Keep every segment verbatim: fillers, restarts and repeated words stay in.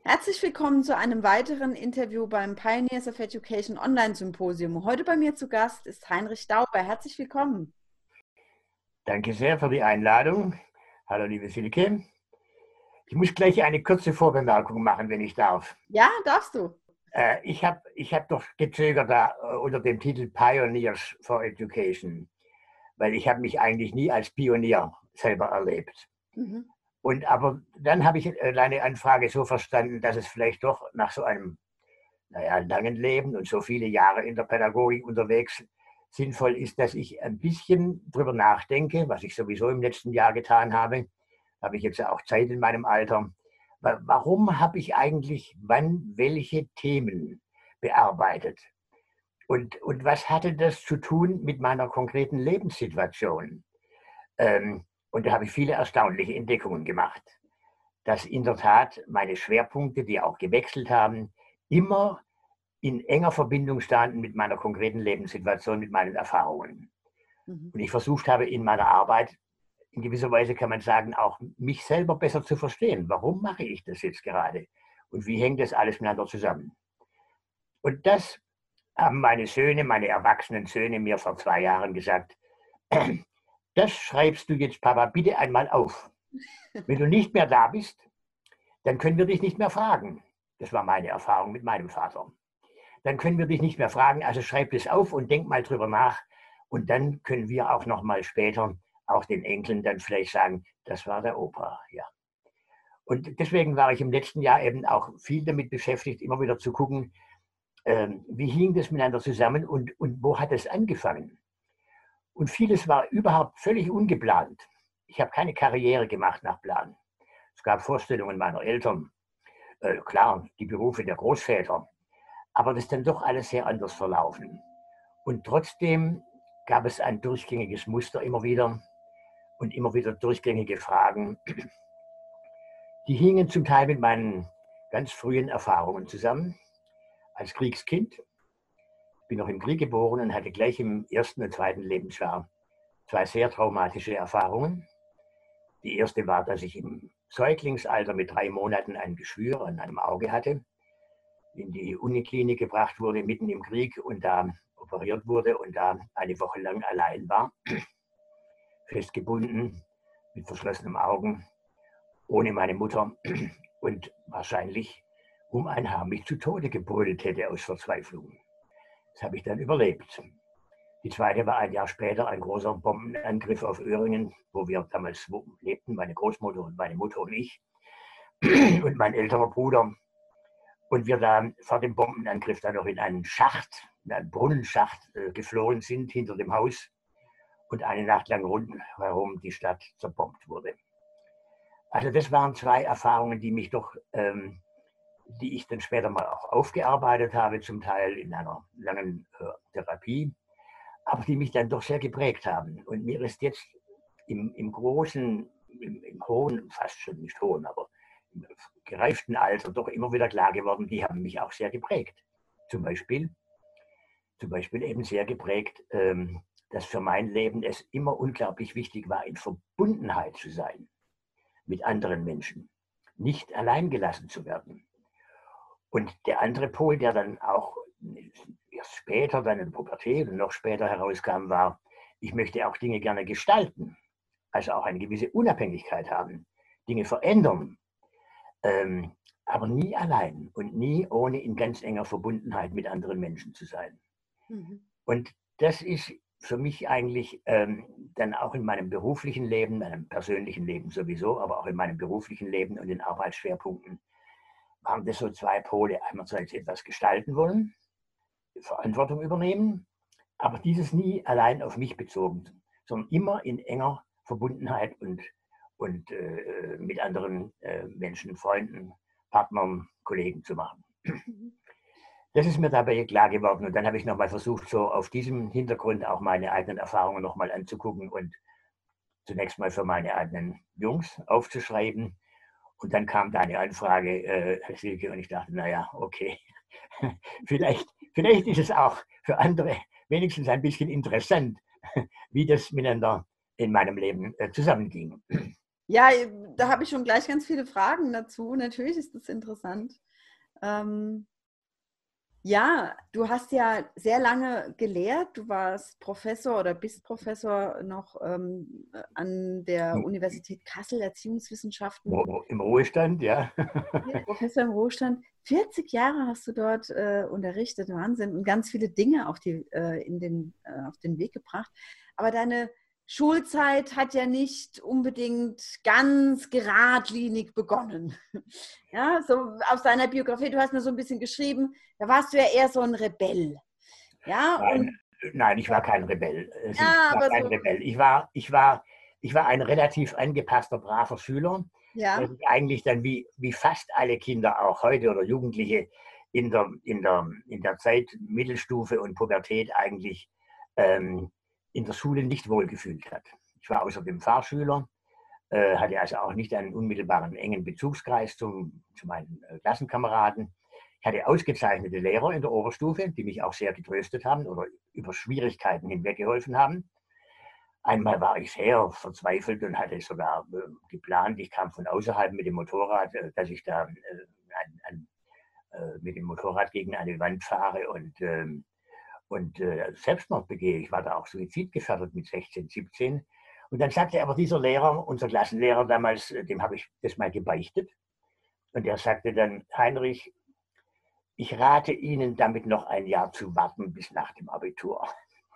Herzlich willkommen zu einem weiteren Interview beim Pioneers of Education Online Symposium. Heute bei mir zu Gast ist Heinrich Dauber. Herzlich willkommen. Danke sehr für die Einladung. Hallo, liebe Silke. Ich muss gleich eine kurze Vorbemerkung machen, wenn ich darf. Ja, darfst du. Äh, ich habe ich hab doch gezögert da äh, unter dem Titel Pioneers for Education, weil ich habe mich eigentlich nie als Pionier selber erlebt. Mhm. Und aber dann habe ich äh, deine Anfrage so verstanden, dass es vielleicht doch nach so einem naja, langen Leben und so viele Jahre in der Pädagogik unterwegs sinnvoll ist, dass ich ein bisschen drüber nachdenke, was ich sowieso im letzten Jahr getan habe. Habe ich jetzt ja auch Zeit in meinem Alter. Warum habe ich eigentlich wann welche Themen bearbeitet? Und, und was hatte das zu tun mit meiner konkreten Lebenssituation? Ähm, und da habe ich viele erstaunliche Entdeckungen gemacht, dass in der Tat meine Schwerpunkte, die auch gewechselt haben, immer in enger Verbindung standen mit meiner konkreten Lebenssituation, mit meinen Erfahrungen. Mhm. Und ich versucht habe in meiner Arbeit, in gewisser Weise kann man sagen, auch mich selber besser zu verstehen. Warum mache ich das jetzt gerade? Und wie hängt das alles miteinander zusammen? Und das haben meine Söhne, meine erwachsenen Söhne mir vor zwei Jahren gesagt, das schreibst du jetzt, Papa, bitte einmal auf. Wenn du nicht mehr da bist, dann können wir dich nicht mehr fragen. Das war meine Erfahrung mit meinem Vater. Dann können wir dich nicht mehr fragen, also schreib das auf und denk mal drüber nach. Und dann können wir auch noch mal später auch den Enkeln dann vielleicht sagen, das war der Opa, ja. Und deswegen war ich im letzten Jahr eben auch viel damit beschäftigt, immer wieder zu gucken, ähm, wie hing das miteinander zusammen und, und wo hat es angefangen? Und vieles war überhaupt völlig ungeplant. Ich habe keine Karriere gemacht nach Plan. Es gab Vorstellungen meiner Eltern, äh, klar, die Berufe der Großväter, aber das ist dann doch alles sehr anders verlaufen. Und trotzdem gab es ein durchgängiges Muster immer wieder und immer wieder durchgängige Fragen. Die hingen zum Teil mit meinen ganz frühen Erfahrungen zusammen. Als Kriegskind bin noch im Krieg geboren und hatte gleich im ersten und zweiten Lebensjahr zwei sehr traumatische Erfahrungen. Die erste war, dass ich im Säuglingsalter mit drei Monaten ein Geschwür an einem Auge hatte, in die Uniklinik gebracht wurde, mitten im Krieg und da operiert wurde und da eine Woche lang allein war, festgebunden, mit verschlossenen Augen, ohne meine Mutter und wahrscheinlich um ein Haar mich zu Tode gebrüllt hätte aus Verzweiflung. Das habe ich dann überlebt. Die zweite war ein Jahr später ein großer Bombenangriff auf Öhringen, wo wir damals lebten, meine Großmutter und meine Mutter und ich und mein älterer Bruder. Und wir da vor dem Bombenangriff dann noch in einen Schacht, in einen Brunnenschacht äh, geflohen sind hinter dem Haus und eine Nacht lang rundherum die Stadt zerbombt wurde. Also das waren zwei Erfahrungen, die mich doch, ähm, die ich dann später mal auch aufgearbeitet habe, zum Teil in einer langen äh, Therapie, aber die mich dann doch sehr geprägt haben. Und mir ist jetzt im, im großen, im, im hohen, fast schon nicht hohen, aber im gereiften Alter doch immer wieder klar geworden, die haben mich auch sehr geprägt. Zum Beispiel, zum Beispiel eben sehr geprägt, ähm, dass für mein Leben es immer unglaublich wichtig war, in Verbundenheit zu sein mit anderen Menschen, nicht allein gelassen zu werden. Und der andere Pol, der dann auch erst später, dann in der Pubertät und noch später herauskam, war, ich möchte auch Dinge gerne gestalten, also auch eine gewisse Unabhängigkeit haben, Dinge verändern, ähm, aber nie allein und nie ohne in ganz enger Verbundenheit mit anderen Menschen zu sein. Mhm. Und das ist für mich eigentlich ähm, dann auch in meinem beruflichen Leben, meinem persönlichen Leben sowieso, aber auch in meinem beruflichen Leben und den Arbeitsschwerpunkten, waren das so zwei Pole. Einerseits etwas gestalten wollen, Verantwortung übernehmen, aber dieses nie allein auf mich bezogen, sondern immer in enger Verbundenheit und, und äh, mit anderen äh, Menschen, Freunden, Partnern, Kollegen zu machen. Mhm. Das ist mir dabei klar geworden und dann habe ich nochmal versucht, so auf diesem Hintergrund auch meine eigenen Erfahrungen nochmal anzugucken und zunächst mal für meine eigenen Jungs aufzuschreiben. Und dann kam da eine Anfrage, äh, Silke, und ich dachte, naja, okay, vielleicht, vielleicht ist es auch für andere wenigstens ein bisschen interessant, wie das miteinander in meinem Leben äh, zusammenging. Ja, da habe ich schon gleich ganz viele Fragen dazu. Natürlich ist das interessant. Ähm, ja, du hast ja sehr lange gelehrt. Du warst Professor oder bist Professor noch ähm, an der Universität Kassel, Erziehungswissenschaften. Im Ruhestand, ja. Professor im Ruhestand. vierzig Jahre hast du dort äh, unterrichtet, Wahnsinn. Und ganz viele Dinge auf, die, äh, in den, äh, auf den Weg gebracht. Aber deine Schulzeit hat ja nicht unbedingt ganz geradlinig begonnen. Ja, so aus deiner Biografie, du hast mir so ein bisschen geschrieben, da warst du ja eher so ein Rebell. Ja, Nein, und nein, ich war kein Rebell. Also ich ja, war aber kein so, Rebell. Ich war, ich war, ich war ein relativ angepasster, braver Schüler, der ja, sich eigentlich dann wie, wie fast alle Kinder auch heute oder Jugendliche in der, in der, in der Zeit Mittelstufe und Pubertät eigentlich ähm, in der Schule nicht wohlgefühlt hat. Ich war außerdem Fahrschüler, äh, hatte also auch nicht einen unmittelbaren engen Bezugskreis zum, zu meinen äh, Klassenkameraden. Ich hatte ausgezeichnete Lehrer in der Oberstufe, die mich auch sehr getröstet haben oder über Schwierigkeiten hinweggeholfen haben. Einmal war ich sehr verzweifelt und hatte sogar äh, geplant, ich kam von außerhalb mit dem Motorrad, äh, dass ich da äh, ein, ein, äh, mit dem Motorrad gegen eine Wand fahre und, ähm, und äh, Selbstmord begehe. Ich war da auch suizidgefährdet mit sechzehn, siebzehn. Und dann sagte aber dieser Lehrer, unser Klassenlehrer damals, äh, dem habe ich das mal gebeichtet. Und der sagte dann, Heinrich, ich rate Ihnen damit noch ein Jahr zu warten bis nach dem Abitur.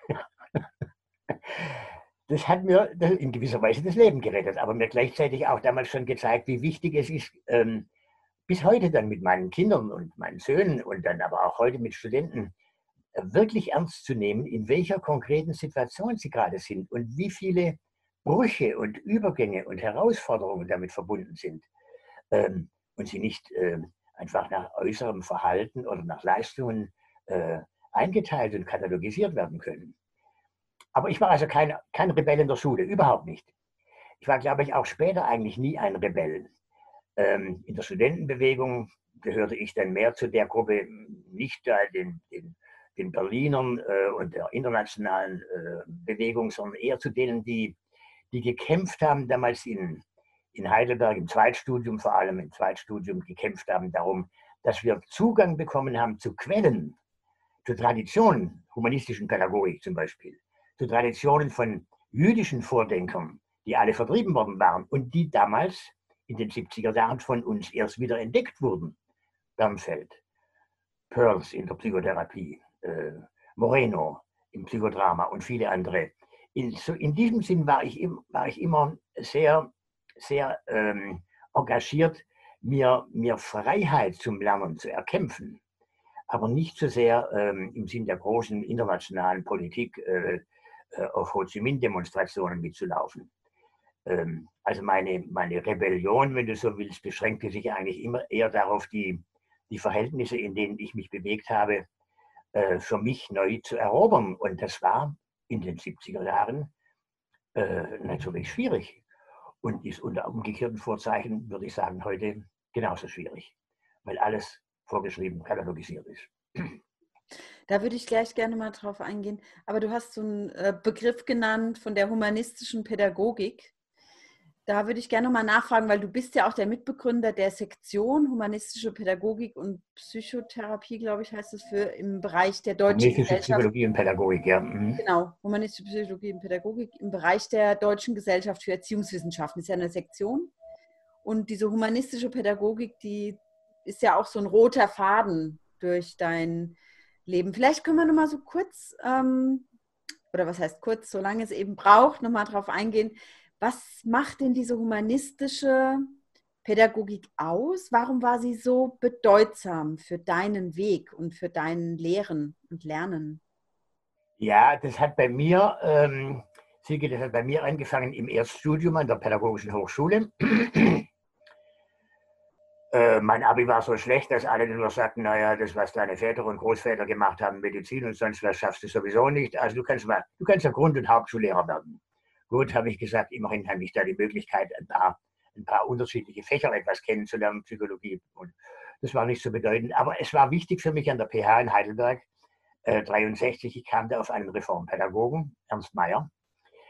Das hat mir in gewisser Weise das Leben gerettet, aber mir gleichzeitig auch damals schon gezeigt, wie wichtig es ist, ähm, bis heute dann mit meinen Kindern und meinen Söhnen und dann aber auch heute mit Studenten äh, wirklich ernst zu nehmen, in welcher konkreten Situation sie gerade sind und wie viele Brüche und Übergänge und Herausforderungen damit verbunden sind. Ähm, und sie nicht ähm, einfach nach äußerem Verhalten oder nach Leistungen äh, eingeteilt und katalogisiert werden können. Aber ich war also kein, kein Rebell in der Schule, überhaupt nicht. Ich war, glaube ich, auch später eigentlich nie ein Rebell. Ähm, in der Studentenbewegung gehörte ich dann mehr zu der Gruppe, nicht äh, den, den, den Berlinern äh, und der internationalen äh, Bewegung, sondern eher zu denen, die, die gekämpft haben, damals in, in Heidelberg im Zweitstudium, vor allem im Zweitstudium, gekämpft haben darum, dass wir Zugang bekommen haben zu Quellen, zu Traditionen, humanistischen Pädagogik zum Beispiel, zu Traditionen von jüdischen Vordenkern, die alle vertrieben worden waren und die damals in den siebziger Jahren von uns erst wieder entdeckt wurden. Bernfeld, Peirce in der Psychotherapie, äh, Moreno im Psychodrama und viele andere. In, so, in diesem Sinn war ich, war ich immer sehr, sehr ähm, engagiert, mir, mir Freiheit zum Lernen zu erkämpfen, aber nicht so sehr ähm, im Sinn der großen internationalen Politik äh, äh, auf Ho Chi Minh-Demonstrationen mitzulaufen. Ähm, also meine, meine Rebellion, wenn du so willst, beschränkte sich eigentlich immer eher darauf, die, die Verhältnisse, in denen ich mich bewegt habe, äh, für mich neu zu erobern. Und das war in den siebziger Jahren äh, natürlich schwierig und ist unter umgekehrten Vorzeichen, würde ich sagen, heute genauso schwierig, weil alles vorgeschrieben, katalogisiert ist. da würde ich gleich gerne mal drauf eingehen. Aber du hast so einen äh, Begriff genannt von der humanistischen Pädagogik. Da würde ich gerne mal nachfragen, weil du bist ja auch der Mitbegründer der Sektion Humanistische Pädagogik und Psychotherapie, glaube ich, heißt es für im Bereich der Deutschen Humanistische Gesellschaft. Psychologie und Pädagogik, ja. Mhm. Genau, Humanistische Psychologie und Pädagogik im Bereich der Deutschen Gesellschaft für Erziehungswissenschaften. Das ist ja eine Sektion. Und diese humanistische Pädagogik, die ist ja auch so ein roter Faden durch dein Leben. Vielleicht können wir noch mal so kurz, ähm, oder was heißt kurz, solange es eben braucht, noch mal drauf eingehen. Was macht denn diese humanistische Pädagogik aus? Warum war sie so bedeutsam für deinen Weg und für dein Lehren und Lernen? Ja, das hat bei mir, ähm, Silke, das hat bei mir angefangen im Erststudium an der Pädagogischen Hochschule. Äh, mein Abi war so schlecht, dass alle nur sagten, naja, das, was deine Väter und Großväter gemacht haben, Medizin und sonst was, schaffst du sowieso nicht. Also du kannst mal, du kannst ja Grund- und Hauptschullehrer werden. Gut, habe ich gesagt, immerhin habe ich da die Möglichkeit, ein paar, ein paar unterschiedliche Fächer etwas kennenzulernen, Psychologie. Und das war nicht so bedeutend. Aber es war wichtig für mich an der P H in Heidelberg, äh, dreiundsechzig, ich kam da auf einen Reformpädagogen, Ernst Mayr,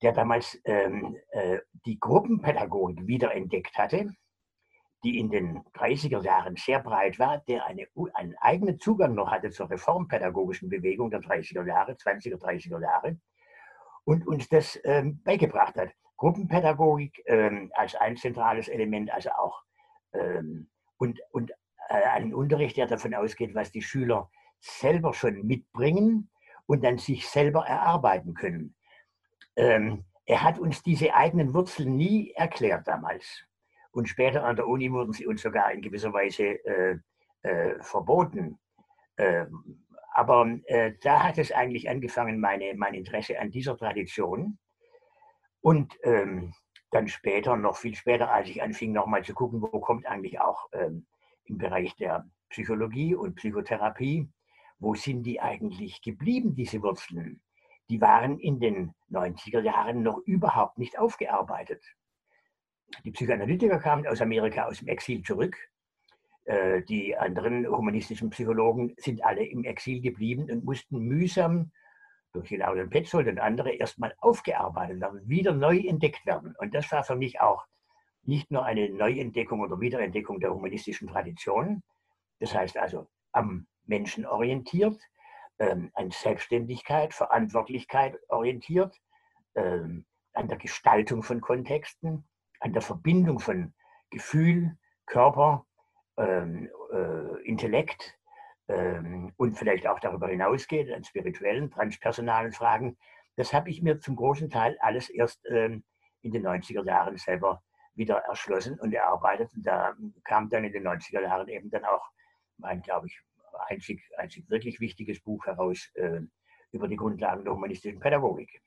der damals ähm, äh, die Gruppenpädagogik wiederentdeckt hatte, die in den dreißiger Jahren sehr breit war, der eine, einen eigenen Zugang noch hatte zur reformpädagogischen Bewegung der dreißiger Jahre, zwanziger, dreißiger Jahre und uns das ähm, beigebracht hat. Gruppenpädagogik ähm, als ein zentrales Element, also auch ähm, und, und äh, einen Unterricht, der davon ausgeht, was die Schüler selber schon mitbringen und dann sich selber erarbeiten können. Ähm, er hat uns diese eigenen Wurzeln nie erklärt damals. Und später an der Uni wurden sie uns sogar in gewisser Weise äh, äh, verboten. Ähm, aber äh, da hat es eigentlich angefangen, meine, mein Interesse an dieser Tradition. Und ähm, dann später, noch viel später, als ich anfing, nochmal zu gucken, wo kommt eigentlich auch ähm, im Bereich der Psychologie und Psychotherapie, wo sind die eigentlich geblieben, diese Wurzeln? Die waren in den neunziger Jahren noch überhaupt nicht aufgearbeitet. Die Psychoanalytiker kamen aus Amerika aus dem Exil zurück. Äh, die anderen humanistischen Psychologen sind alle im Exil geblieben und mussten mühsam durch die Laudern Petzold und andere erstmal aufgearbeitet werden, wieder neu entdeckt werden. Und das war für mich auch nicht nur eine Neuentdeckung oder Wiederentdeckung der humanistischen Tradition, das heißt also am Menschen orientiert, ähm, an Selbstständigkeit, Verantwortlichkeit orientiert, ähm, an der Gestaltung von Kontexten, an der Verbindung von Gefühl, Körper, ähm, äh, Intellekt ähm, und vielleicht auch darüber hinausgeht, an spirituellen, transpersonalen Fragen. Das habe ich mir zum großen Teil alles erst ähm, in den neunziger Jahren selber wieder erschlossen und erarbeitet. Und da kam dann in den neunziger Jahren eben dann auch mein, glaube ich, einzig, einzig wirklich wichtiges Buch heraus äh, über die Grundlagen der humanistischen Pädagogik.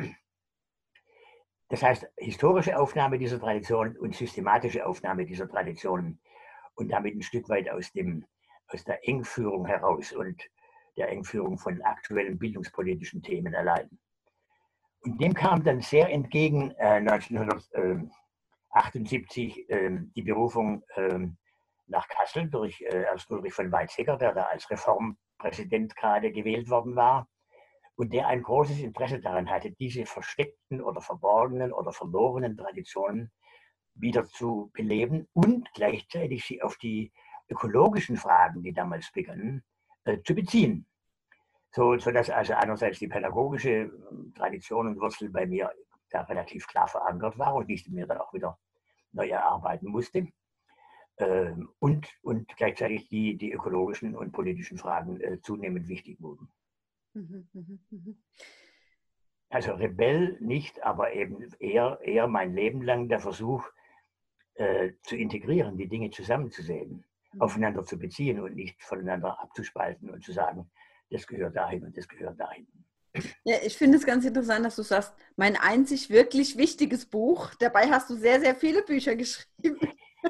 Das heißt, historische Aufnahme dieser Tradition und systematische Aufnahme dieser Traditionen und damit ein Stück weit aus, dem, aus der Engführung heraus und der Engführung von aktuellen bildungspolitischen Themen allein. Und dem kam dann sehr entgegen äh, neunzehnhundertachtundsiebzig äh, die Berufung äh, nach Kassel durch äh, Ernst Ulrich von Weizsäcker, der da als Reformpräsident gerade gewählt worden war und der ein großes Interesse daran hatte, diese versteckten oder verborgenen oder verlorenen Traditionen wieder zu beleben und gleichzeitig sie auf die ökologischen Fragen, die damals begannen, äh, zu beziehen. So, sodass also einerseits die pädagogische Tradition und Wurzel bei mir da relativ klar verankert war und ich mir dann auch wieder neu erarbeiten musste. Ähm, und, und gleichzeitig die, die ökologischen und politischen Fragen äh, zunehmend wichtig wurden. Mhm, mhm, mhm. Also Rebell nicht, aber eben eher, eher mein Leben lang der Versuch, äh, zu integrieren, die Dinge zusammenzusehen, mhm. aufeinander zu beziehen und nicht voneinander abzuspalten und zu sagen, das gehört dahin und das gehört dahin. Ja, ich finde es ganz interessant, dass du sagst, mein einzig wirklich wichtiges Buch. Dabei hast du sehr, sehr viele Bücher geschrieben.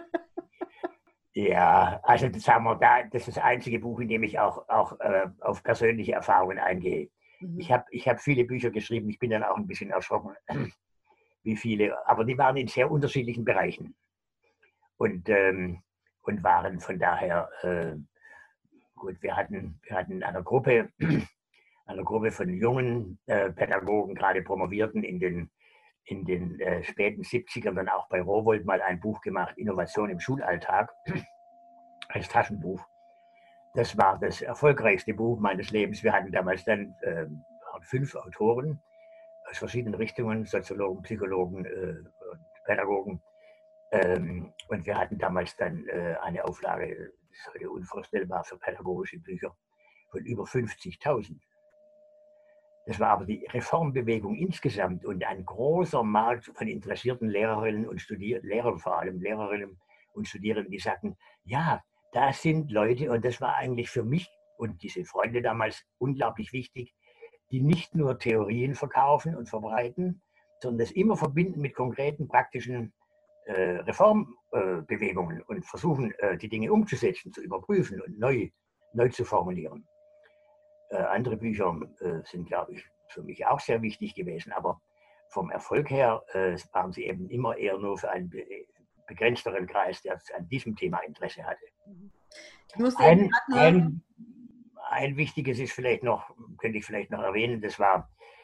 Ja, also das, haben wir da, das ist das einzige Buch, in dem ich auch, auch äh, auf persönliche Erfahrungen eingehe. Mhm. Ich habe ich hab viele Bücher geschrieben, ich bin dann auch ein bisschen erschrocken, wie viele, aber die waren in sehr unterschiedlichen Bereichen und, ähm, und waren von daher, äh, gut, wir hatten, wir hatten eine Gruppe, eine Gruppe von jungen äh, Pädagogen, gerade Promovierten in den, in den äh, späten siebzigern, dann auch bei Rowohlt mal ein Buch gemacht, Innovation im Schulalltag, als Taschenbuch. Das war das erfolgreichste Buch meines Lebens. Wir hatten damals dann äh, fünf Autoren aus verschiedenen Richtungen, Soziologen, Psychologen äh, und Pädagogen. Ähm, und wir hatten damals dann äh, eine Auflage, das ist heute unvorstellbar für pädagogische Bücher, von über fünfzigtausend. Das war aber die Reformbewegung insgesamt und ein großer Markt von interessierten Lehrerinnen und Studierenden, Lehrern vor allem, Lehrerinnen und Studierenden, die sagten, ja, da sind Leute, und das war eigentlich für mich und diese Freunde damals unglaublich wichtig, die nicht nur Theorien verkaufen und verbreiten, sondern das immer verbinden mit konkreten, praktischen äh, Reformbewegungen äh, und versuchen, äh, die Dinge umzusetzen, zu überprüfen und neu, neu zu formulieren. Äh, andere Bücher äh, sind, glaube ich, für mich auch sehr wichtig gewesen, aber vom Erfolg her äh, waren sie eben immer eher nur für einen be begrenzteren Kreis, der an diesem Thema Interesse hatte. Ein, ein, ein wichtiges ist vielleicht noch, könnte ich vielleicht noch erwähnen, das war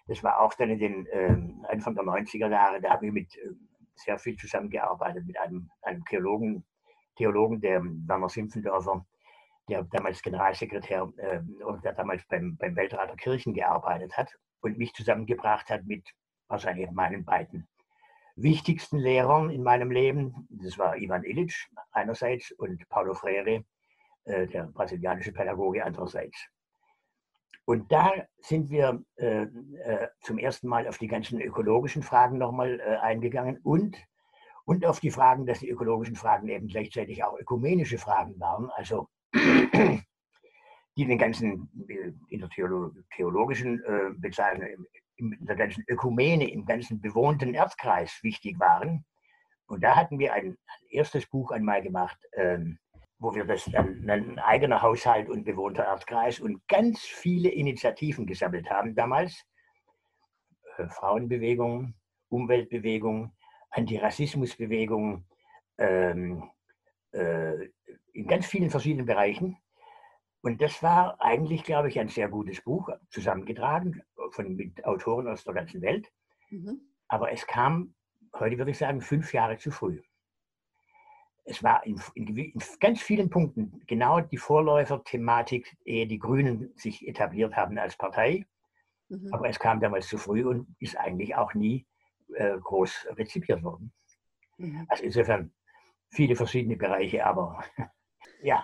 Das war auch dann in den ähm, Anfang der neunziger Jahre, da habe ich mit äh, sehr viel zusammengearbeitet mit einem, einem Theologen, Theologen, der Werner Simpfendorfer, der damals Generalsekretär äh, oder der damals beim, beim Weltrat der Kirchen gearbeitet hat und mich zusammengebracht hat mit wahrscheinlich meinen beiden wichtigsten Lehrern in meinem Leben. Das war Ivan Illich einerseits und Paulo Freire, äh, der brasilianische Pädagoge, andererseits. Und da sind wir äh, äh, zum ersten Mal auf die ganzen ökologischen Fragen nochmal äh, eingegangen und, und auf die Fragen, dass die ökologischen Fragen eben gleichzeitig auch ökumenische Fragen waren, also die den ganzen, in der Theolo theologischen äh, Bezeichnung, in der ganzen Ökumene, im ganzen bewohnten Erdkreis wichtig waren. Und da hatten wir ein, ein erstes Buch einmal gemacht, ähm, wo wir das dann ein eigener Haushalt und bewohnter Erdkreis und ganz viele Initiativen gesammelt haben damals. Äh, Frauenbewegung, Umweltbewegung, Antirassismusbewegung, ähm, äh, in ganz vielen verschiedenen Bereichen. Und das war eigentlich, glaube ich, ein sehr gutes Buch, zusammengetragen von, mit Autoren aus der ganzen Welt. Mhm. Aber es kam, heute würde ich sagen, fünf Jahre zu früh. Es war in, in, in ganz vielen Punkten genau die Vorläuferthematik, ehe die Grünen sich etabliert haben als Partei. Mhm. Aber es kam damals zu früh und ist eigentlich auch nie äh, groß rezipiert worden. Mhm. Also insofern viele verschiedene Bereiche, aber ja.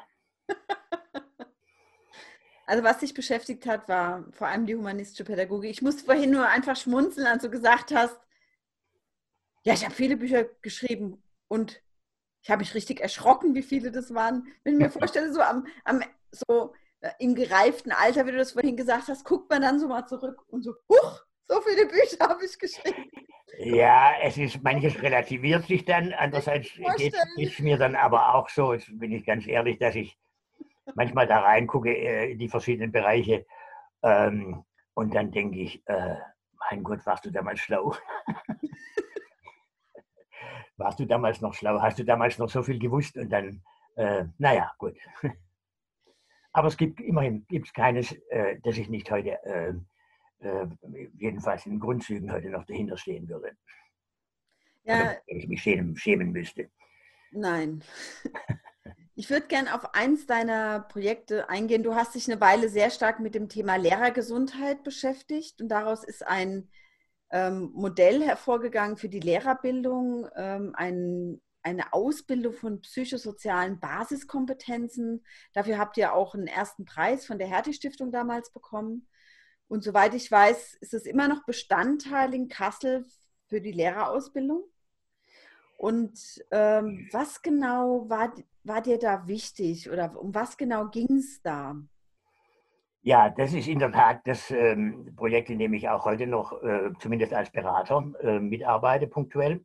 Also was dich beschäftigt hat, war vor allem die humanistische Pädagogik. Ich musste vorhin nur einfach schmunzeln, als du gesagt hast, ja, ich habe viele Bücher geschrieben und ich habe mich richtig erschrocken, wie viele das waren. Wenn ich mir vorstelle, so am, am so im gereiften Alter, wie du das vorhin gesagt hast, guckt man dann so mal zurück und so, huch, so viele Bücher habe ich geschrieben. Ja, es ist, manches relativiert sich dann, andererseits geht es mir dann aber auch so, jetzt bin ich ganz ehrlich, dass ich manchmal da reingucke äh, in die verschiedenen Bereiche ähm, und dann denke ich, äh, mein Gott, warst du damals schlau? Warst du damals noch schlau? Hast du damals noch so viel gewusst? Und dann, äh, naja, gut. Aber es gibt immerhin gibt's keines, äh, das ich nicht heute, äh, äh, jedenfalls in Grundzügen heute noch dahinter stehen würde. Ja. Oder ich mich schämen, schämen müsste. Nein. Ich würde gerne auf eins deiner Projekte eingehen. Du hast dich eine Weile sehr stark mit dem Thema Lehrergesundheit beschäftigt und daraus ist ein ähm, Modell hervorgegangen für die Lehrerbildung, ähm, ein, eine Ausbildung von psychosozialen Basiskompetenzen. Dafür habt ihr auch einen ersten Preis von der Hertie-Stiftung damals bekommen. Und soweit ich weiß, ist es immer noch Bestandteil in Kassel für die Lehrerausbildung. Und ähm, was genau war, war dir da wichtig oder um was genau ging es da? Ja, das ist in der Tat das ähm, Projekt, in dem ich auch heute noch, äh, zumindest als Berater, äh, mitarbeite, punktuell.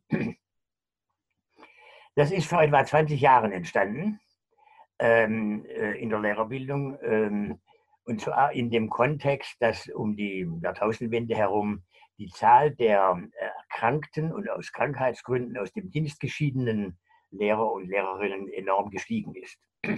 Das ist vor etwa zwanzig Jahren entstanden, ähm, äh, in der Lehrerbildung. Ähm, und zwar in dem Kontext, dass um die Jahrtausendwende herum die Zahl der Erkrankten und aus Krankheitsgründen aus dem Dienst geschiedenen Lehrer und Lehrerinnen enorm gestiegen ist.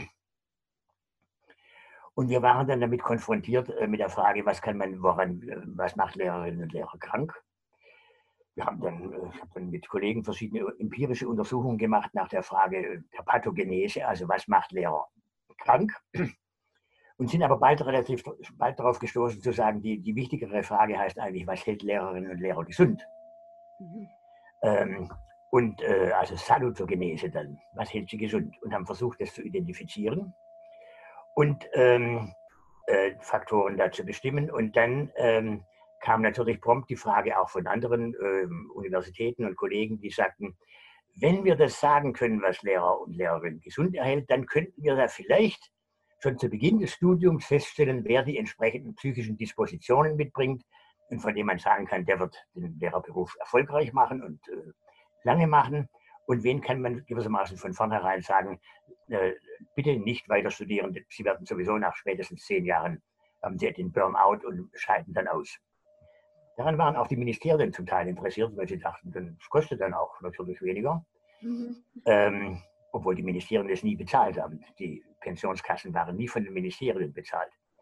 Und wir waren dann damit konfrontiert äh, mit der Frage, was kann man, woran, was macht Lehrerinnen und Lehrer krank? Wir haben dann, ich habe dann mit Kollegen verschiedene empirische Untersuchungen gemacht nach der Frage der Pathogenese, also was macht Lehrer krank? Und sind aber bald relativ bald darauf gestoßen zu sagen, die, die wichtigere Frage heißt eigentlich, was hält Lehrerinnen und Lehrer gesund? Mhm. Ähm, und äh, also Salutogenese dann, was hält sie gesund? Und haben versucht, das zu identifizieren und ähm, äh, Faktoren dazu bestimmen. Und dann ähm, kam natürlich prompt die Frage auch von anderen ähm, Universitäten und Kollegen, die sagten, wenn wir das sagen können, was Lehrer und Lehrerinnen gesund erhält, dann könnten wir da vielleicht schon zu Beginn des Studiums feststellen, wer die entsprechenden psychischen Dispositionen mitbringt und von dem man sagen kann, der wird den Lehrerberuf erfolgreich machen und äh, lange machen. Und wen kann man gewissermaßen von vornherein sagen, äh, bitte nicht weiter studieren, Sie werden sowieso nach spätestens zehn Jahren haben Sie den Burnout und scheiden dann aus. Daran waren auch die Ministerien zum Teil interessiert, weil sie dachten, das kostet dann auch natürlich weniger. Mhm. Ähm, obwohl die Ministerien das nie bezahlt haben. Die Pensionskassen waren nie von den Ministerien bezahlt.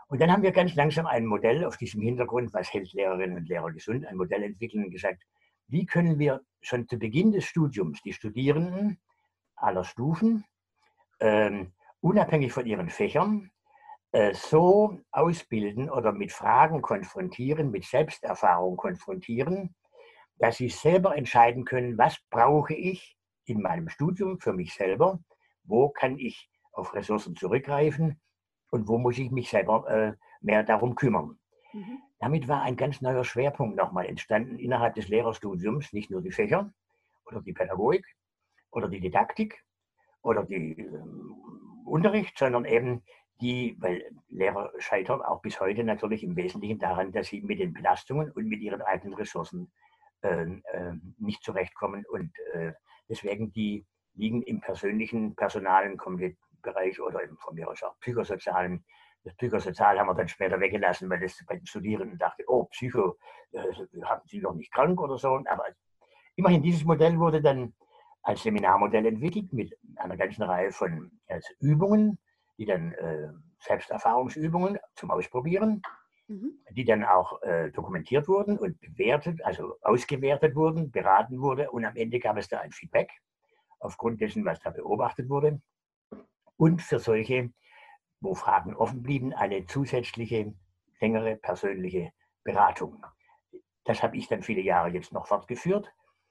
Und dann haben wir ganz langsam ein Modell auf diesem Hintergrund, was hält Lehrerinnen und Lehrer gesund, ein Modell entwickeln und gesagt, wie können wir schon zu Beginn des Studiums die Studierenden aller Stufen, ähm, unabhängig von ihren Fächern, äh, so ausbilden oder mit Fragen konfrontieren, mit Selbsterfahrung konfrontieren, dass sie selber entscheiden können, was brauche ich in meinem Studium für mich selber, wo kann ich auf Ressourcen zurückgreifen und wo muss ich mich selber äh, mehr darum kümmern. Mhm. Damit war ein ganz neuer Schwerpunkt nochmal entstanden innerhalb des Lehrerstudiums, nicht nur die Fächer oder die Pädagogik oder die Didaktik oder die äh, Unterricht, sondern eben die, weil Lehrer scheitern auch bis heute natürlich im Wesentlichen daran, dass sie mit den Belastungen und mit ihren eigenen Ressourcen äh, äh, nicht zurechtkommen und äh, deswegen die liegen im persönlichen, personalen Bereich oder im, von mir aus auch psychosozialen. Das Psychosozial haben wir dann später weggelassen, weil das bei den Studierenden dachte, oh, Psycho, äh, haben Sie doch nicht krank oder so. Aber immerhin, dieses Modell wurde dann als Seminarmodell entwickelt mit einer ganzen Reihe von also Übungen, die dann äh, Selbsterfahrungsübungen zum Ausprobieren, Mhm. die dann auch äh, dokumentiert wurden und bewertet, also ausgewertet wurden, beraten wurde und am Ende gab es da ein Feedback aufgrund dessen, was da beobachtet wurde. Und für solche, wo Fragen offen blieben, eine zusätzliche, längere persönliche Beratung. Das habe ich dann viele Jahre jetzt noch fortgeführt.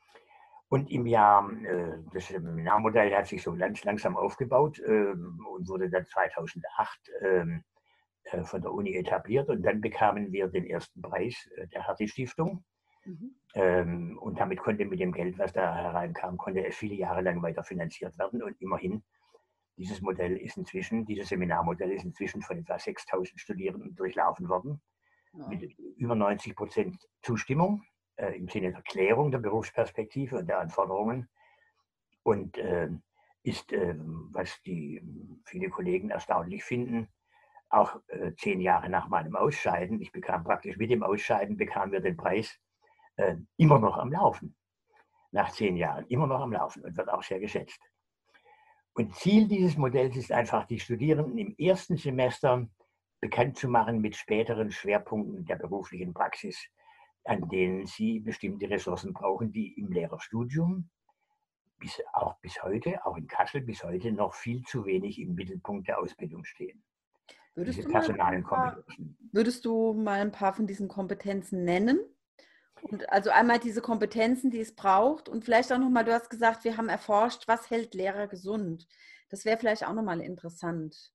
Und im Jahr, äh, das Seminarmodell hat sich so ganz langsam aufgebaut äh, und wurde dann zweitausendacht äh, von der Uni etabliert. Und dann bekamen wir den ersten Preis äh, der Hertie-Stiftung. Mhm. Ähm, und damit konnte mit dem Geld, was da hereinkam, konnte es viele Jahre lang weiter finanziert werden. Und immerhin, dieses Modell ist inzwischen, dieses Seminarmodell ist inzwischen von etwa sechstausend Studierenden durchlaufen worden, Ja. mit über neunzig Prozent Zustimmung äh, im Sinne der Klärung der Berufsperspektive und der Anforderungen. Und äh, ist, äh, was die viele Kollegen erstaunlich finden, auch äh, zehn Jahre nach meinem Ausscheiden, ich bekam praktisch mit dem Ausscheiden, bekamen wir den Preis, äh, immer noch am Laufen. Nach zehn Jahren, immer noch am Laufen und wird auch sehr geschätzt. Und Ziel dieses Modells ist einfach, die Studierenden im ersten Semester bekannt zu machen mit späteren Schwerpunkten der beruflichen Praxis, an denen sie bestimmte Ressourcen brauchen, die im Lehrerstudium bis, auch bis heute, auch in Kassel bis heute noch viel zu wenig im Mittelpunkt der Ausbildung stehen. Würdest Diese du mal ein personalen paar, Kompetenzen. würdest du mal ein paar von diesen Kompetenzen nennen? Und also einmal diese Kompetenzen, die es braucht und vielleicht auch nochmal, du hast gesagt, wir haben erforscht, was hält Lehrer gesund. Das wäre vielleicht auch nochmal interessant.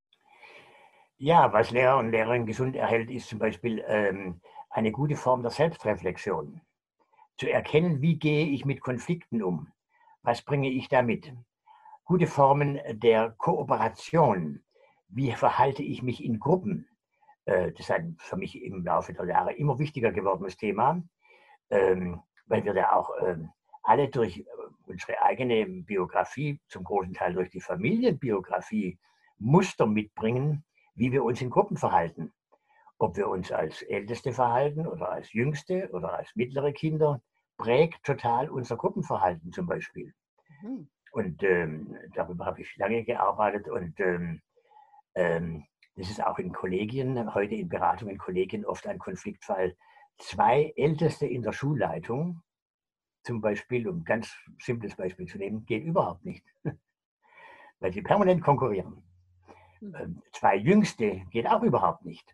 Ja, was Lehrer und Lehrerinnen gesund erhält, ist zum Beispiel ähm, eine gute Form der Selbstreflexion. Zu erkennen, wie gehe ich mit Konflikten um? Was bringe ich da mit? Gute Formen der Kooperation. Wie verhalte ich mich in Gruppen? Äh, das ist ein für mich im Laufe der Jahre immer wichtiger gewordenes Thema, ähm, weil wir da auch ähm, alle durch unsere eigene Biografie, zum großen Teil durch die Familienbiografie, Muster mitbringen, wie wir uns in Gruppen verhalten. Ob wir uns als Älteste verhalten oder als Jüngste oder als mittlere Kinder, prägt total unser Gruppenverhalten zum Beispiel. Mhm. Und ähm, darüber habe ich lange gearbeitet und ähm, ähm, das ist auch in Kollegien, heute in Beratungen in Kollegien oft ein Konfliktfall. Zwei Älteste in der Schulleitung, zum Beispiel, um ein ganz simples Beispiel zu nehmen, geht überhaupt nicht, weil sie permanent konkurrieren. Mhm. Ähm, zwei Jüngste geht auch überhaupt nicht.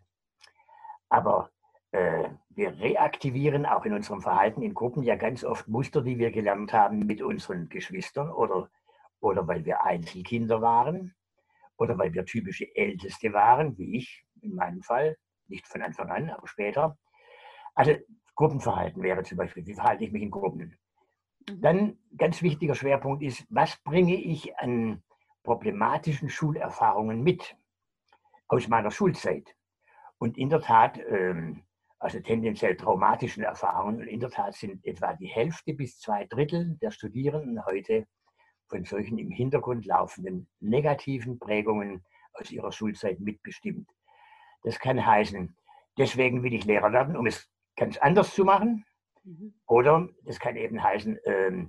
Aber äh, wir reaktivieren auch in unserem Verhalten in Gruppen ja ganz oft Muster, die wir gelernt haben mit unseren Geschwistern oder, oder weil wir Einzelkinder waren oder weil wir typische Älteste waren, wie ich in meinem Fall, nicht von Anfang an, aber später. Also Gruppenverhalten wäre zum Beispiel, wie verhalte ich mich in Gruppen? Mhm. Dann ganz wichtiger Schwerpunkt ist, was bringe ich an problematischen Schulerfahrungen mit aus meiner Schulzeit? Und in der Tat, ähm, also tendenziell traumatischen Erfahrungen, und in der Tat sind etwa die Hälfte bis zwei Drittel der Studierenden heute von solchen im Hintergrund laufenden negativen Prägungen aus ihrer Schulzeit mitbestimmt. Das kann heißen, deswegen will ich Lehrer werden, um es ganz anders zu machen. Mhm. Oder es kann eben heißen, ähm,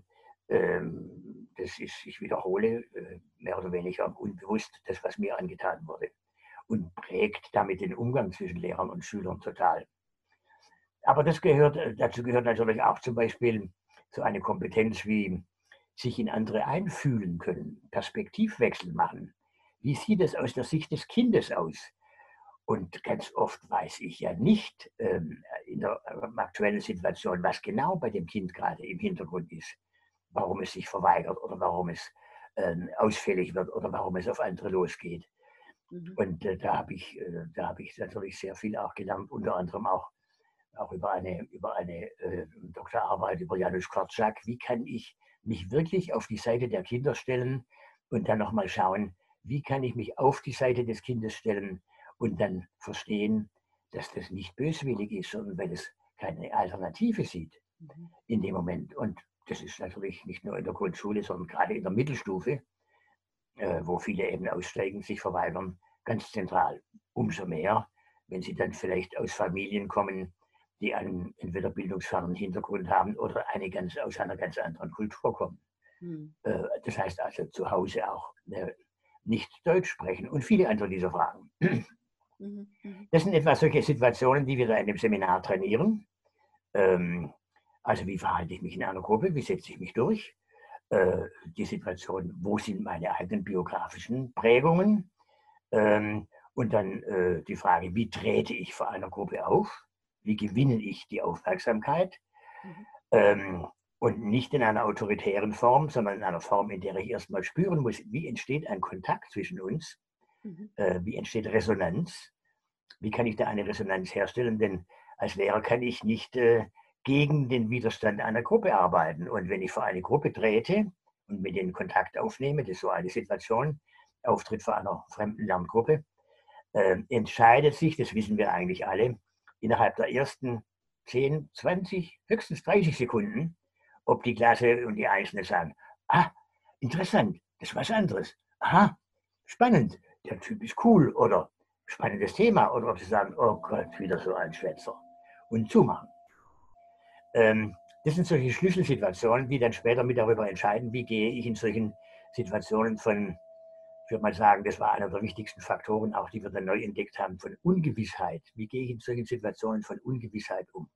ähm, das ist, ich wiederhole, äh, mehr oder weniger unbewusst das, was mir angetan wurde. und prägt damit den Umgang zwischen Lehrern und Schülern total. Aber das gehört, dazu gehört natürlich auch zum Beispiel so eine Kompetenz wie sich in andere einfühlen können, Perspektivwechsel machen. Wie sieht es aus der Sicht des Kindes aus? Und ganz oft weiß ich ja nicht ähm, in der aktuellen Situation, was genau bei dem Kind gerade im Hintergrund ist, warum es sich verweigert oder warum es ähm, ausfällig wird oder warum es auf andere losgeht. Mhm. Und äh, da habe ich, äh, da habe ich natürlich sehr viel auch gelernt, unter anderem auch, auch über eine, über eine äh, Doktorarbeit über Janusz Korczak. Wie kann ich mich wirklich auf die Seite der Kinder stellen und dann nochmal schauen, wie kann ich mich auf die Seite des Kindes stellen und dann verstehen, dass das nicht böswillig ist, sondern weil es keine Alternative sieht mhm. in dem Moment. Und das ist natürlich nicht nur in der Grundschule, sondern gerade in der Mittelstufe, äh, wo viele eben aussteigen, sich verweigern, ganz zentral. Umso mehr, wenn sie dann vielleicht aus Familien kommen, die einen entweder bildungsfernen Hintergrund haben oder eine ganz, aus einer ganz anderen Kultur kommen. Mhm. Äh, das heißt also zu Hause auch äh, nicht Deutsch sprechen und viele andere dieser Fragen. Das sind etwa solche Situationen, die wir da in dem Seminar trainieren. Ähm, also wie verhalte ich mich in einer Gruppe, wie setze ich mich durch? Äh, die Situation, wo sind meine eigenen biografischen Prägungen? Ähm, und dann äh, die Frage, wie trete ich vor einer Gruppe auf? Wie gewinne ich die Aufmerksamkeit? Mhm. Ähm, und nicht in einer autoritären Form, sondern in einer Form, in der ich erstmal spüren muss, wie entsteht ein Kontakt zwischen uns? Mhm. Äh, wie entsteht Resonanz? Wie kann ich da eine Resonanz herstellen? Denn als Lehrer kann ich nicht äh, gegen den Widerstand einer Gruppe arbeiten. Und wenn ich vor eine Gruppe trete und mit denen Kontakt aufnehme, das ist so eine Situation, Auftritt vor einer fremden Lerngruppe, äh, entscheidet sich, das wissen wir eigentlich alle, innerhalb der ersten zehn, zwanzig, höchstens dreißig Sekunden, ob die Klasse und die Einzelnen sagen, ah, interessant, das ist was anderes. Aha, spannend, der Typ ist cool oder spannendes Thema, oder ob sie sagen, oh Gott, wieder so ein Schwätzer und zumachen. Ähm, das sind solche Schlüsselsituationen, die dann später mit darüber entscheiden, wie gehe ich in solchen Situationen von, ich würde mal sagen, das war einer der wichtigsten Faktoren, auch die wir dann neu entdeckt haben, von Ungewissheit. Wie gehe ich in solchen Situationen von Ungewissheit um?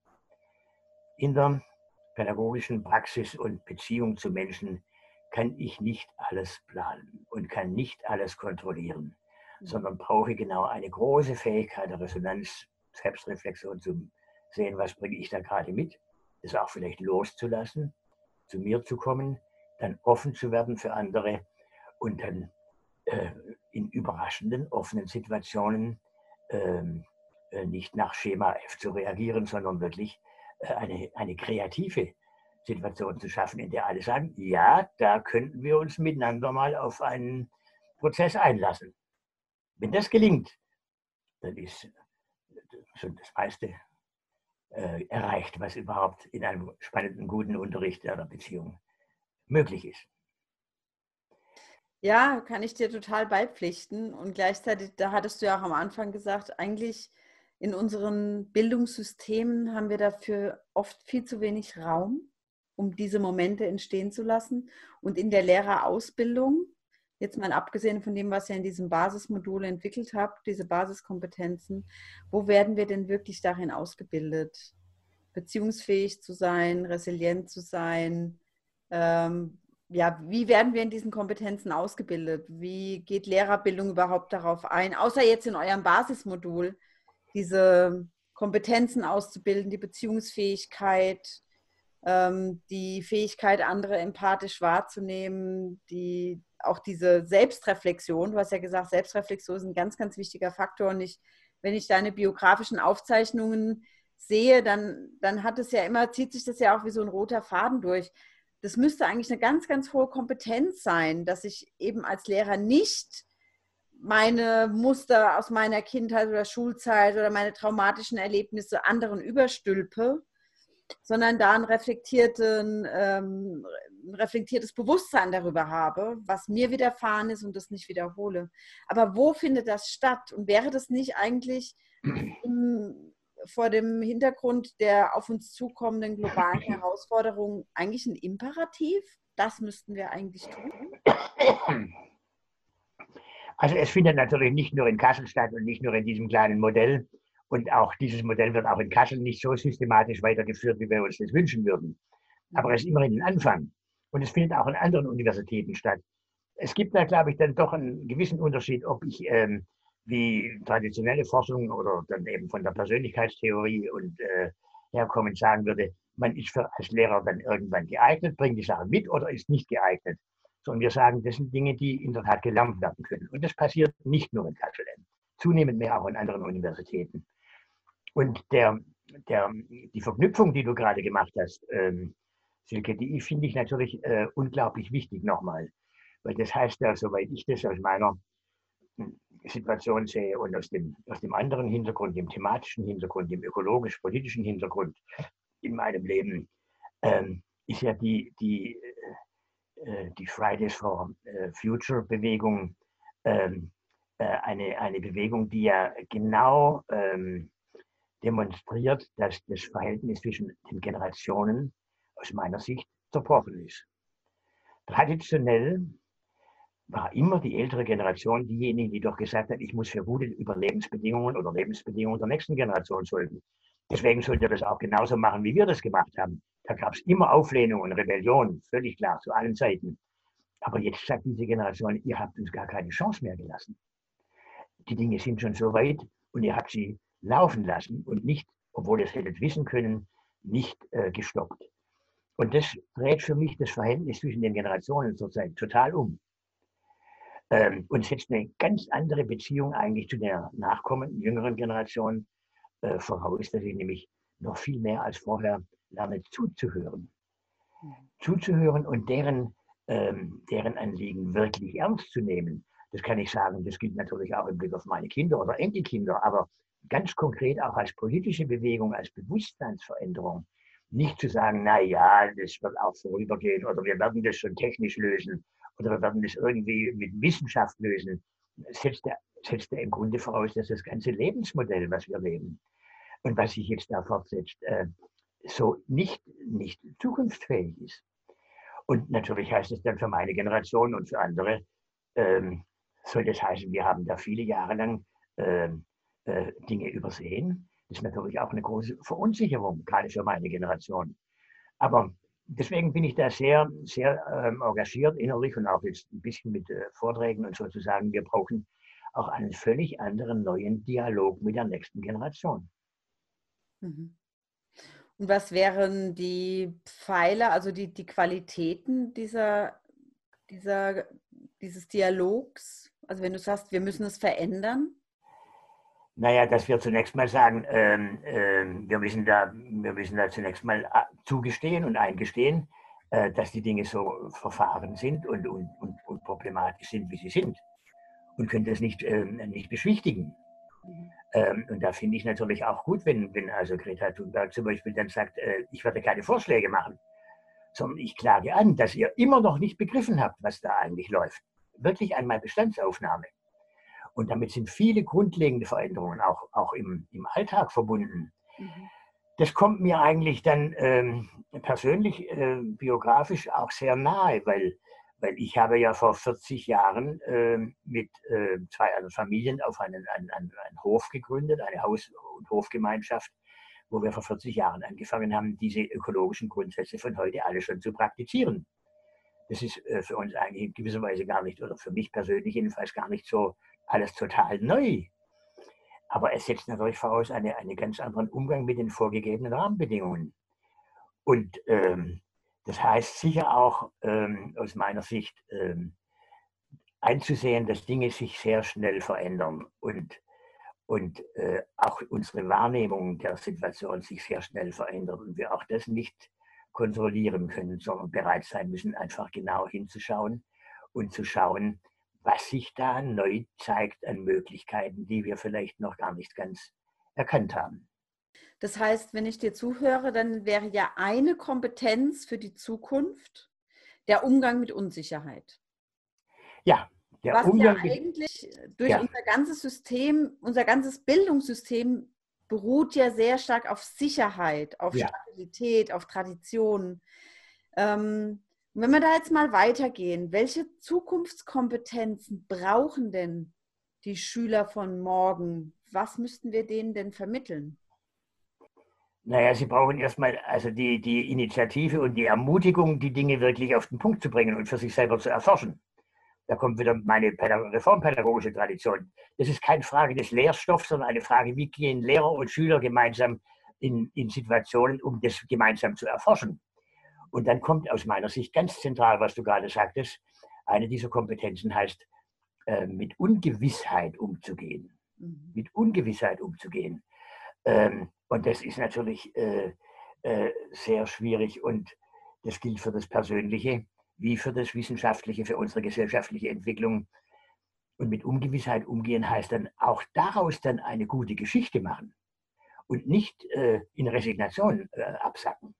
In der pädagogischen Praxis und Beziehung zu Menschen kann ich nicht alles planen und kann nicht alles kontrollieren, sondern brauche genau eine große Fähigkeit der Resonanz, Selbstreflexion, zum sehen, was bringe ich da gerade mit, das auch vielleicht loszulassen, zu mir zu kommen, dann offen zu werden für andere und dann äh, in überraschenden, offenen Situationen ähm, äh, nicht nach Schema F zu reagieren, sondern wirklich äh, eine, eine kreative Situation zu schaffen, in der alle sagen, ja, da könnten wir uns miteinander mal auf einen Prozess einlassen. Wenn das gelingt, dann ist schon das meiste äh, erreicht, was überhaupt in einem spannenden, guten Unterricht einer Beziehung möglich ist. Ja, kann ich dir total beipflichten. Und gleichzeitig, da hattest du ja auch am Anfang gesagt, eigentlich in unseren Bildungssystemen haben wir dafür oft viel zu wenig Raum, um diese Momente entstehen zu lassen. Und in der Lehrerausbildung, jetzt mal abgesehen von dem, was ihr in diesem Basismodul entwickelt habt, diese Basiskompetenzen, wo werden wir denn wirklich darin ausgebildet? Beziehungsfähig zu sein, resilient zu sein, ähm, ja, wie werden wir in diesen Kompetenzen ausgebildet? Wie geht Lehrerbildung überhaupt darauf ein? Außer jetzt in eurem Basismodul, diese Kompetenzen auszubilden, die Beziehungsfähigkeit, ähm, die Fähigkeit, andere empathisch wahrzunehmen, die, auch diese Selbstreflexion. Du hast ja gesagt, Selbstreflexion ist ein ganz, ganz wichtiger Faktor. Und ich, wenn ich deine biografischen Aufzeichnungen sehe, dann, dann hat es ja immer, zieht sich das ja auch wie so ein roter Faden durch. Das müsste eigentlich eine ganz, ganz hohe Kompetenz sein, dass ich eben als Lehrer nicht meine Muster aus meiner Kindheit oder Schulzeit oder meine traumatischen Erlebnisse anderen überstülpe, sondern da ein, reflektierten, ähm, ein reflektiertes Bewusstsein darüber habe, was mir widerfahren ist und das nicht wiederhole. Aber wo findet das statt? Und wäre das nicht eigentlich im, vor dem Hintergrund der auf uns zukommenden globalen Herausforderungen eigentlich ein Imperativ? Das müssten wir eigentlich tun. Also es findet natürlich nicht nur in Kassel statt und nicht nur in diesem kleinen Modell. Und auch dieses Modell wird auch in Kassel nicht so systematisch weitergeführt, wie wir uns das wünschen würden. Aber es ist immerhin ein Anfang. Und es findet auch an anderen Universitäten statt. Es gibt da, glaube ich, dann doch einen gewissen Unterschied, ob ich ähm, wie traditionelle Forschung oder dann eben von der Persönlichkeitstheorie und äh, herkommend sagen würde, man ist für, als Lehrer dann irgendwann geeignet, bringt die Sache mit oder ist nicht geeignet. Sondern wir sagen, das sind Dinge, die in der Tat gelernt werden können. Und das passiert nicht nur in Kassel, zunehmend mehr auch in anderen Universitäten. Und der, der, die Verknüpfung, die du gerade gemacht hast, ähm, Silke, die finde ich natürlich äh, unglaublich wichtig nochmal. Weil das heißt ja, soweit ich das aus meiner Situation sehe und aus dem, aus dem anderen Hintergrund, dem thematischen Hintergrund, dem ökologisch-politischen Hintergrund in meinem Leben, ähm, ist ja die, die, äh, die Fridays for Future Bewegung ähm, äh, eine, eine Bewegung, die ja genau ähm, demonstriert, dass das Verhältnis zwischen den Generationen aus meiner Sicht zerbrochen ist. Traditionell war immer die ältere Generation diejenige, die doch gesagt hat, ich muss für gute Überlebensbedingungen oder Lebensbedingungen der nächsten Generation sorgen. Deswegen sollte er das auch genauso machen, wie wir das gemacht haben. Da gab es immer Auflehnung und Rebellion, völlig klar, zu allen Zeiten. Aber jetzt sagt diese Generation, ihr habt uns gar keine Chance mehr gelassen. Die Dinge sind schon so weit und ihr habt sie laufen lassen und nicht, obwohl ihr es hättet wissen können, nicht äh, gestoppt. Und das dreht für mich das Verhältnis zwischen den Generationen zurzeit total um. Ähm, und setzt eine ganz andere Beziehung eigentlich zu der nachkommenden, jüngeren Generation äh, voraus, dass ich nämlich noch viel mehr als vorher lerne zuzuhören. Mhm. Zuzuhören und deren, ähm, deren Anliegen wirklich ernst zu nehmen. Das kann ich sagen, das gilt natürlich auch im Blick auf meine Kinder oder Enkelkinder, aber ganz konkret auch als politische Bewegung, als Bewusstseinsveränderung. Nicht zu sagen, na ja, das wird auch vorübergehen oder wir werden das schon technisch lösen oder wir werden das irgendwie mit Wissenschaft lösen. Das setzt ja, setzt ja im Grunde voraus, dass das ganze Lebensmodell, was wir leben und was sich jetzt da fortsetzt, äh, so nicht, nicht zukunftsfähig ist. Und natürlich heißt es dann für meine Generation und für andere, ähm, soll das heißen, wir haben da viele Jahre lang äh, äh, Dinge übersehen. Das ist natürlich auch eine große Verunsicherung, gerade für meine Generation. Aber deswegen bin ich da sehr, sehr ähm, engagiert innerlich und auch jetzt ein bisschen mit äh, Vorträgen und sozusagen, wir brauchen auch einen völlig anderen neuen Dialog mit der nächsten Generation. Mhm. Und was wären die Pfeiler, also die, die Qualitäten dieser, dieser, dieses Dialogs? Also wenn du sagst, wir müssen es verändern? Naja, dass wir zunächst mal sagen, ähm, ähm, wir, müssen da, wir müssen da zunächst mal zugestehen und eingestehen, äh, dass die Dinge so verfahren sind und, und, und, und problematisch sind, wie sie sind. Und können das nicht, ähm, nicht beschwichtigen. Mhm. Ähm, und da finde ich natürlich auch gut, wenn, wenn also Greta Thunberg zum Beispiel dann sagt, äh, ich werde keine Vorschläge machen, sondern ich klage an, dass ihr immer noch nicht begriffen habt, was da eigentlich läuft. Wirklich einmal Bestandsaufnahme. Und damit sind viele grundlegende Veränderungen auch, auch im, im Alltag verbunden. Mhm. Das kommt mir eigentlich dann ähm, persönlich, äh, biografisch auch sehr nahe, weil, weil ich habe ja vor vierzig Jahren äh, mit äh, zwei anderen Familien auf einen, einen, einen, einen Hof gegründet, eine Haus- und Hofgemeinschaft, wo wir vor vierzig Jahren angefangen haben, diese ökologischen Grundsätze von heute alle schon zu praktizieren. Das ist äh, für uns eigentlich in gewisser Weise gar nicht, oder für mich persönlich jedenfalls gar nicht so alles total neu. Aber es setzt natürlich voraus einen eine ganz anderen Umgang mit den vorgegebenen Rahmenbedingungen. Und ähm, das heißt sicher auch ähm, aus meiner Sicht ähm, einzusehen, dass Dinge sich sehr schnell verändern und, und äh, auch unsere Wahrnehmung der Situation sich sehr schnell verändert und wir auch das nicht kontrollieren können, sondern bereit sein müssen, einfach genau hinzuschauen und zu schauen, was sich da neu zeigt an Möglichkeiten, die wir vielleicht noch gar nicht ganz erkannt haben. Das heißt, wenn ich dir zuhöre, dann wäre ja eine Kompetenz für die Zukunft der Umgang mit Unsicherheit. Ja, der Was Umgang ja mit, eigentlich durch ja. unser ganzes System, unser ganzes Bildungssystem beruht ja sehr stark auf Sicherheit, auf ja. Stabilität, auf Tradition. Ähm, Und wenn wir da jetzt mal weitergehen, welche Zukunftskompetenzen brauchen denn die Schüler von morgen? Was müssten wir denen denn vermitteln? Naja, sie brauchen erstmal also die, die Initiative und die Ermutigung, die Dinge wirklich auf den Punkt zu bringen und für sich selber zu erforschen. Da kommt wieder meine reformpädagogische Tradition. Das ist keine Frage des Lehrstoffs, sondern eine Frage, wie gehen Lehrer und Schüler gemeinsam in, in Situationen, um das gemeinsam zu erforschen. Und dann kommt aus meiner Sicht ganz zentral, was du gerade sagtest, eine dieser Kompetenzen heißt, äh, mit Ungewissheit umzugehen. Mhm. Mit Ungewissheit umzugehen. Ähm, und das ist natürlich äh, äh, sehr schwierig und das gilt für das Persönliche wie für das Wissenschaftliche, für unsere gesellschaftliche Entwicklung. Und mit Ungewissheit umgehen heißt dann auch daraus dann eine gute Geschichte machen und nicht äh, in Resignation äh, absacken.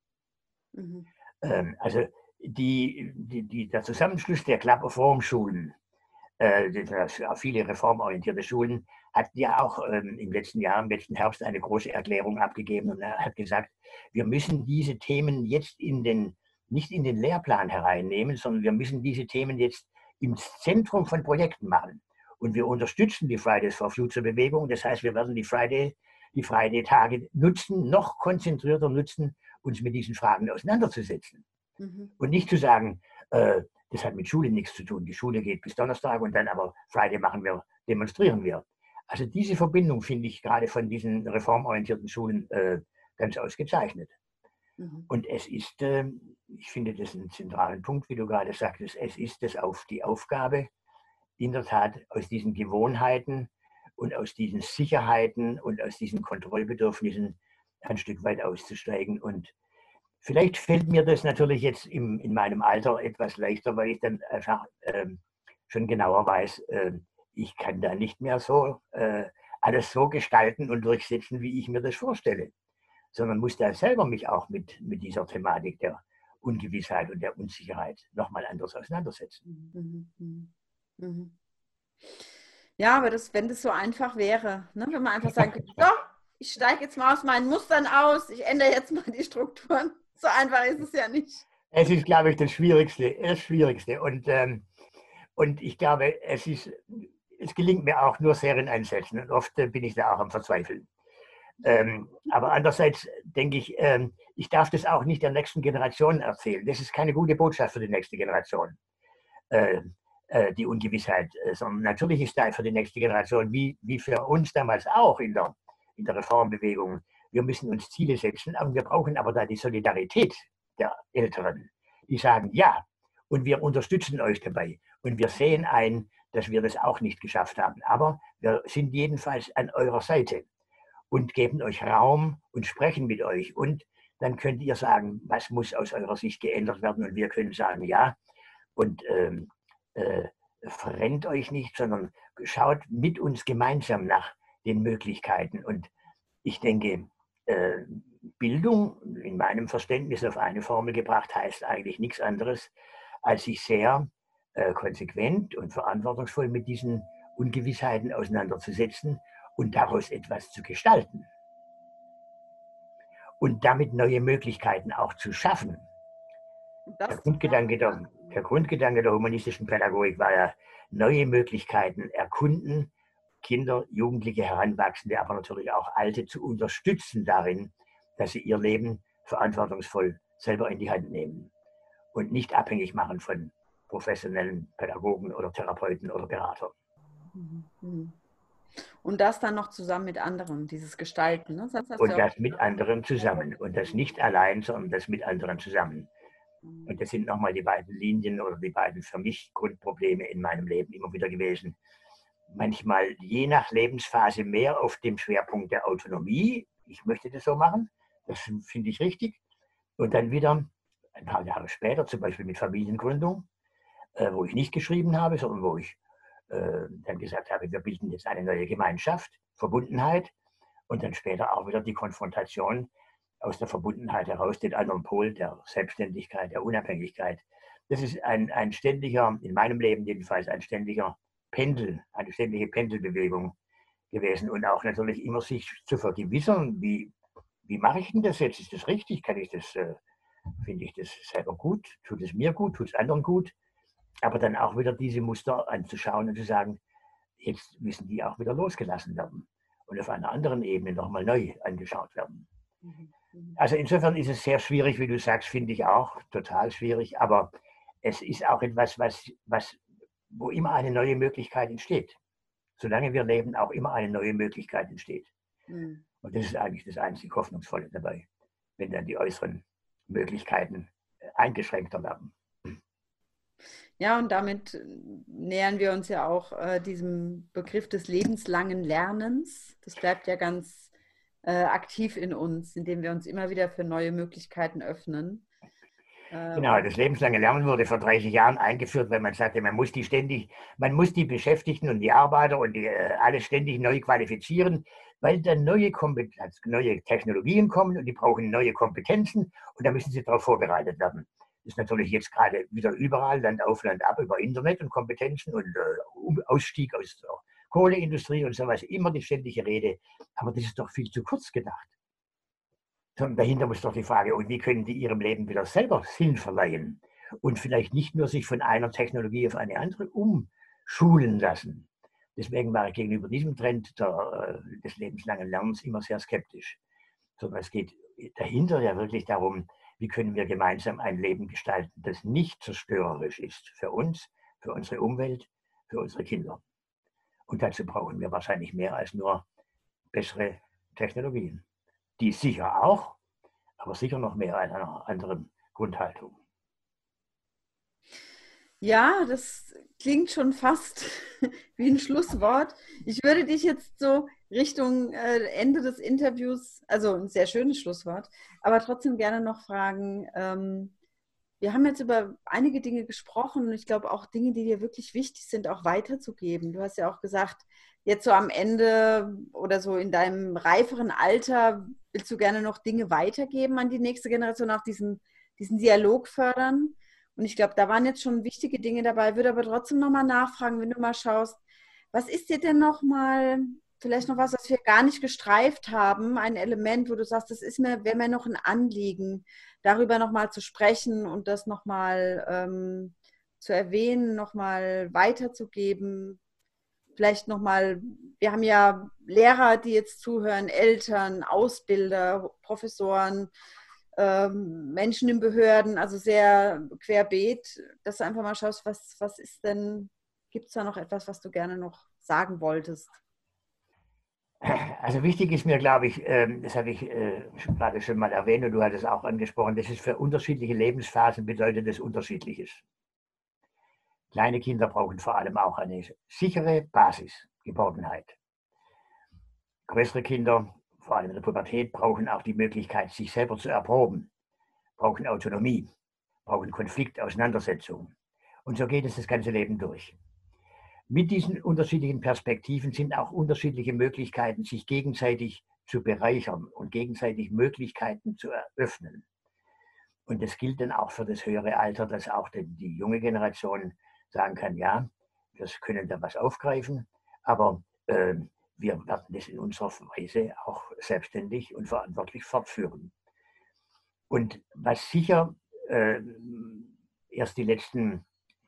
Mhm. Ähm, also die, die, die, der Zusammenschluss der Club of Rome Schulen, äh, viele reformorientierte Schulen, hat ja auch ähm, im letzten Jahr, im letzten Herbst eine große Erklärung abgegeben und er hat gesagt, wir müssen diese Themen jetzt in den, nicht in den Lehrplan hereinnehmen, sondern wir müssen diese Themen jetzt im Zentrum von Projekten machen. Und wir unterstützen die Fridays for Future Bewegung. Das heißt, wir werden die Friday, die Friday-Tage nutzen, noch konzentrierter nutzen, uns mit diesen Fragen auseinanderzusetzen. Mhm. Und nicht zu sagen, äh, das hat mit Schule nichts zu tun. Die Schule geht bis Donnerstag und dann aber Friday machen wir, demonstrieren wir. Also diese Verbindung finde ich gerade von diesen reformorientierten Schulen äh, ganz ausgezeichnet. Mhm. Und es ist, äh, ich finde das einen zentralen Punkt, wie du gerade sagtest, es ist das auf die Aufgabe, in der Tat aus diesen Gewohnheiten und aus diesen Sicherheiten und aus diesen Kontrollbedürfnissen ein Stück weit auszusteigen. Und vielleicht fällt mir das natürlich jetzt im, in meinem Alter etwas leichter, weil ich dann einfach äh, schon genauer weiß, äh, ich kann da nicht mehr so äh, alles so gestalten und durchsetzen, wie ich mir das vorstelle, sondern muss da selber mich auch mit, mit dieser Thematik der Ungewissheit und der Unsicherheit nochmal anders auseinandersetzen. Mhm. Mhm. Mhm. Ja, aber das, wenn das so einfach wäre, ne? Wenn man einfach sagen könnte, so, ich steige jetzt mal aus meinen Mustern aus, ich ändere jetzt mal die Strukturen. So einfach ist es ja nicht. Es ist, glaube ich, das Schwierigste, das Schwierigste. Und, ähm, und ich glaube, es ist, es gelingt mir auch nur sehr in Einsätzen und oft äh, bin ich da auch am Verzweifeln. Ähm, aber andererseits denke ich, ähm, ich darf das auch nicht der nächsten Generation erzählen. Das ist keine gute Botschaft für die nächste Generation, äh, äh, die Ungewissheit. Äh, sondern natürlich ist da für die nächste Generation, wie, wie für uns damals auch in der, in der Reformbewegung, wir müssen uns Ziele setzen, aber wir brauchen aber da die Solidarität der Älteren, die sagen, ja, und wir unterstützen euch dabei. Und wir sehen ein, dass wir das auch nicht geschafft haben. Aber wir sind jedenfalls an eurer Seite und geben euch Raum und sprechen mit euch. Und dann könnt ihr sagen, was muss aus eurer Sicht geändert werden. Und wir können sagen, ja. Und ähm, äh, verrennt euch nicht, sondern schaut mit uns gemeinsam nach den Möglichkeiten. Und ich denke, äh, Bildung in meinem Verständnis auf eine Formel gebracht heißt eigentlich nichts anderes, als sich sehr äh, konsequent und verantwortungsvoll mit diesen Ungewissheiten auseinanderzusetzen und daraus etwas zu gestalten und damit neue Möglichkeiten auch zu schaffen. Der Grundgedanke der, der Grundgedanke der humanistischen Pädagogik war ja, neue Möglichkeiten erkunden, Kinder, Jugendliche, Heranwachsende, aber natürlich auch Alte zu unterstützen darin, dass sie ihr Leben verantwortungsvoll selber in die Hand nehmen und nicht abhängig machen von professionellen Pädagogen oder Therapeuten oder Beratern. Und das dann noch zusammen mit anderen, dieses Gestalten. Ne? Das und das mit anderen zusammen. Und das nicht allein, sondern das mit anderen zusammen. Und das sind nochmal die beiden Linien oder die beiden für mich Grundprobleme in meinem Leben immer wieder gewesen. Manchmal je nach Lebensphase mehr auf dem Schwerpunkt der Autonomie. Ich möchte das so machen, das finde ich richtig. Und dann wieder ein paar Jahre später, zum Beispiel mit Familiengründung, äh, wo ich nicht geschrieben habe, sondern wo ich äh, dann gesagt habe, wir bilden jetzt eine neue Gemeinschaft, Verbundenheit. Und dann später auch wieder die Konfrontation aus der Verbundenheit heraus, den anderen Pol der Selbstständigkeit, der Unabhängigkeit. Das ist ein, ein ständiger, in meinem Leben jedenfalls, ein ständiger Pendel, eine ständige Pendelbewegung gewesen und auch natürlich immer sich zu vergewissern, wie, wie mache ich denn das jetzt? Ist das richtig? Kann ich das äh, finde ich das selber gut, tut es mir gut, tut es anderen gut, aber dann auch wieder diese Muster anzuschauen und zu sagen, jetzt müssen die auch wieder losgelassen werden und auf einer anderen Ebene nochmal neu angeschaut werden. Mhm. Mhm. Also insofern ist es sehr schwierig, wie du sagst, finde ich auch, total schwierig, aber es ist auch etwas, was, was, wo immer eine neue Möglichkeit entsteht. Solange wir leben, auch immer eine neue Möglichkeit entsteht. Mhm. Und das ist eigentlich das einzig Hoffnungsvolle dabei, wenn dann die äußeren Möglichkeiten eingeschränkter werden. Ja, und damit nähern wir uns ja auch äh, diesem Begriff des lebenslangen Lernens. Das bleibt ja ganz äh, aktiv in uns, indem wir uns immer wieder für neue Möglichkeiten öffnen. Äh, Genau, und das lebenslange Lernen wurde vor dreißig Jahren eingeführt, weil man sagte, man muss die ständig, man muss die Beschäftigten und die Arbeiter und die, äh, alle ständig neu qualifizieren, weil dann neue, Kompetenz, neue Technologien kommen und die brauchen neue Kompetenzen und da müssen sie darauf vorbereitet werden. Das ist natürlich jetzt gerade wieder überall, Land auf, Land ab, über Internet und Kompetenzen und äh, Ausstieg aus der Kohleindustrie und sowas, immer die ständige Rede. Aber das ist doch viel zu kurz gedacht. Sondern dahinter muss doch die Frage, und wie können die ihrem Leben wieder selber Sinn verleihen und vielleicht nicht nur sich von einer Technologie auf eine andere umschulen lassen. Deswegen war ich gegenüber diesem Trend der, des lebenslangen Lernens immer sehr skeptisch. Sondern es geht dahinter ja wirklich darum, wie können wir gemeinsam ein Leben gestalten, das nicht zerstörerisch ist für uns, für unsere Umwelt, für unsere Kinder. Und dazu brauchen wir wahrscheinlich mehr als nur bessere Technologien, die sicher auch, aber sicher noch mehr an einer anderen Grundhaltung. ja, das klingt schon fast wie ein Schlusswort. Ich würde dich jetzt so Richtung äh, Ende des Interviews, also ein sehr schönes Schlusswort, aber trotzdem gerne noch fragen. Ähm, wir haben jetzt über einige Dinge gesprochen und ich glaube auch Dinge, die dir wirklich wichtig sind, auch weiterzugeben. Du hast ja auch gesagt, jetzt so am Ende oder so in deinem reiferen Alter willst du gerne noch Dinge weitergeben an die nächste Generation, auch diesen, diesen Dialog fördern. Und ich glaube, da waren jetzt schon wichtige Dinge dabei. Würde aber trotzdem nochmal nachfragen, wenn du mal schaust, was ist dir denn nochmal, vielleicht noch was, was wir gar nicht gestreift haben, ein Element, wo du sagst, das ist mir, wäre mir noch ein Anliegen, darüber nochmal zu sprechen und das nochmal ähm, zu erwähnen, nochmal weiterzugeben. Vielleicht nochmal, wir haben ja Lehrer, die jetzt zuhören, Eltern, Ausbilder, Professoren, ähm, Menschen in Behörden, also sehr querbeet, dass du einfach mal schaust, was, was ist denn, gibt es da noch etwas, was du gerne noch sagen wolltest? Also wichtig ist mir, glaube ich, ähm, das habe ich äh, gerade schon mal erwähnt und du hattest es auch angesprochen, das ist für unterschiedliche Lebensphasen bedeutet es Unterschiedliches. Kleine Kinder brauchen vor allem auch eine sichere Basisgeborgenheit. Größere Kinder, vor allem in der Pubertät, brauchen auch die Möglichkeit, sich selber zu erproben, brauchen Autonomie, brauchen Konflikt, Auseinandersetzung. Und so geht es das ganze Leben durch. Mit diesen unterschiedlichen Perspektiven sind auch unterschiedliche Möglichkeiten, sich gegenseitig zu bereichern und gegenseitig Möglichkeiten zu eröffnen. Und das gilt dann auch für das höhere Alter, dass auch die junge Generation sagen kann, ja, wir können da was aufgreifen, aber äh, wir werden das in unserer Weise auch selbstständig und verantwortlich fortführen. Und was sicher äh, erst die letzten,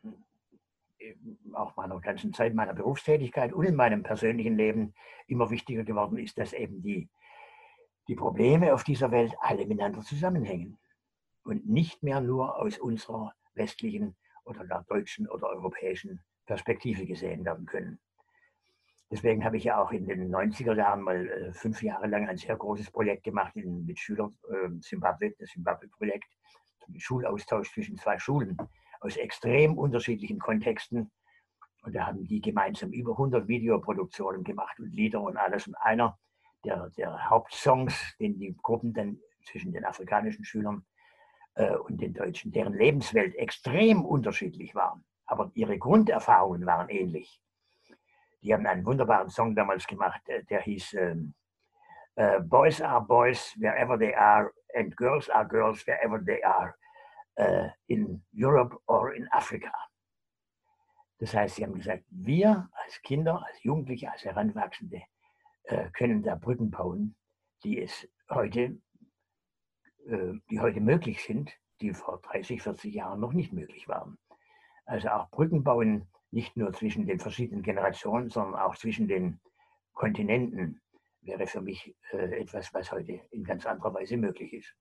auch meiner ganzen Zeit meiner Berufstätigkeit und in meinem persönlichen Leben immer wichtiger geworden ist, dass eben die, die Probleme auf dieser Welt alle miteinander zusammenhängen und nicht mehr nur aus unserer westlichen oder der deutschen oder europäischen Perspektive gesehen werden können. Deswegen habe ich ja auch in den neunziger Jahren mal äh, fünf Jahre lang ein sehr großes Projekt gemacht in, mit Schülern äh, Zimbabwe, das Zimbabwe-Projekt, ein Schulaustausch zwischen zwei Schulen aus extrem unterschiedlichen Kontexten. Und da haben die gemeinsam über hundert Videoproduktionen gemacht und Lieder und alles. Und einer der, der Hauptsongs, den die Gruppen dann zwischen den afrikanischen Schülern äh, und den Deutschen, deren Lebenswelt extrem unterschiedlich war, aber ihre Grunderfahrungen waren ähnlich. Die haben einen wunderbaren Song damals gemacht, der hieß ähm, uh, Boys are boys wherever they are and girls are girls wherever they are, uh, in Europe or in Africa. Das heißt, sie haben gesagt, wir als Kinder, als Jugendliche, als Heranwachsende äh, können da Brücken bauen, die es heute, äh, die heute möglich sind die vor dreißig, vierzig Jahren noch nicht möglich waren. Also auch Brücken bauen, nicht nur zwischen den verschiedenen Generationen, sondern auch zwischen den Kontinenten, wäre für mich äh, etwas, was heute in ganz anderer Weise möglich ist.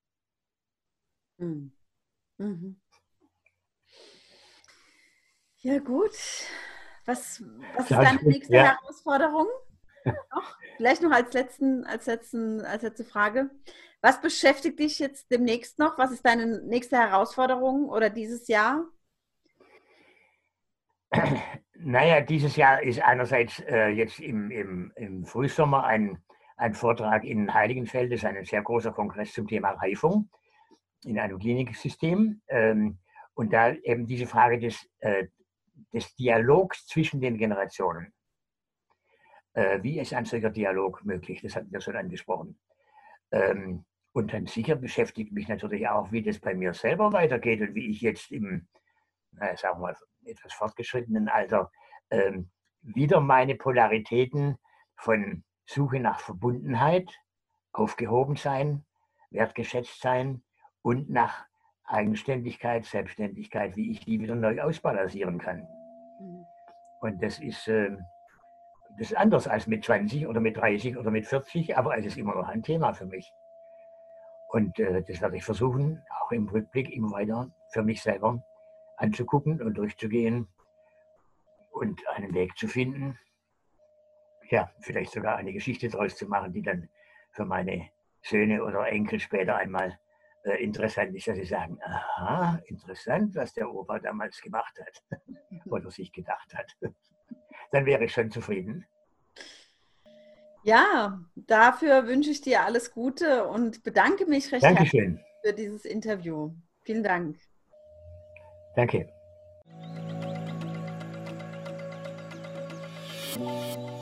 Mhm. Mhm. Ja, gut. Was, was ist deine nächste Ja. Herausforderung? Noch? Vielleicht noch als, letzten, als, letzten, als letzte Frage. Was beschäftigt dich jetzt demnächst noch? Was ist deine nächste Herausforderung oder dieses Jahr? Naja, dieses Jahr ist einerseits äh, jetzt im, im, im Frühsommer ein, ein Vortrag in Heiligenfeld, das ist ein sehr großer Kongress zum Thema Reifung in einem Kliniksystem. Ähm, und da eben diese Frage des, äh, des Dialogs zwischen den Generationen. Äh, wie ist ein solcher Dialog möglich? Das hatten wir schon angesprochen. Ähm, und dann sicher beschäftigt mich natürlich auch, wie das bei mir selber weitergeht und wie ich jetzt im, äh, sagen wir mal, etwas fortgeschrittenen Alter ähm, wieder meine Polaritäten von Suche nach Verbundenheit, aufgehoben sein, wertgeschätzt sein und nach Eigenständigkeit, Selbstständigkeit, wie ich die wieder neu ausbalancieren kann. Mhm. Und das ist, äh, das ist anders als mit zwanzig oder mit dreißig oder mit vierzig, aber es ist immer noch ein Thema für mich. Und äh, das werde ich versuchen, auch im Rückblick immer weiter für mich selber anzugucken und durchzugehen und einen Weg zu finden, ja, vielleicht sogar eine Geschichte daraus zu machen, die dann für meine Söhne oder Enkel später einmal äh, interessant ist, dass sie sagen, aha, interessant, was der Opa damals gemacht hat oder sich gedacht hat. Dann wäre ich schon zufrieden. Ja, dafür wünsche ich dir alles Gute und bedanke mich recht Dankeschön. herzlich für dieses Interview. Vielen Dank. Danke.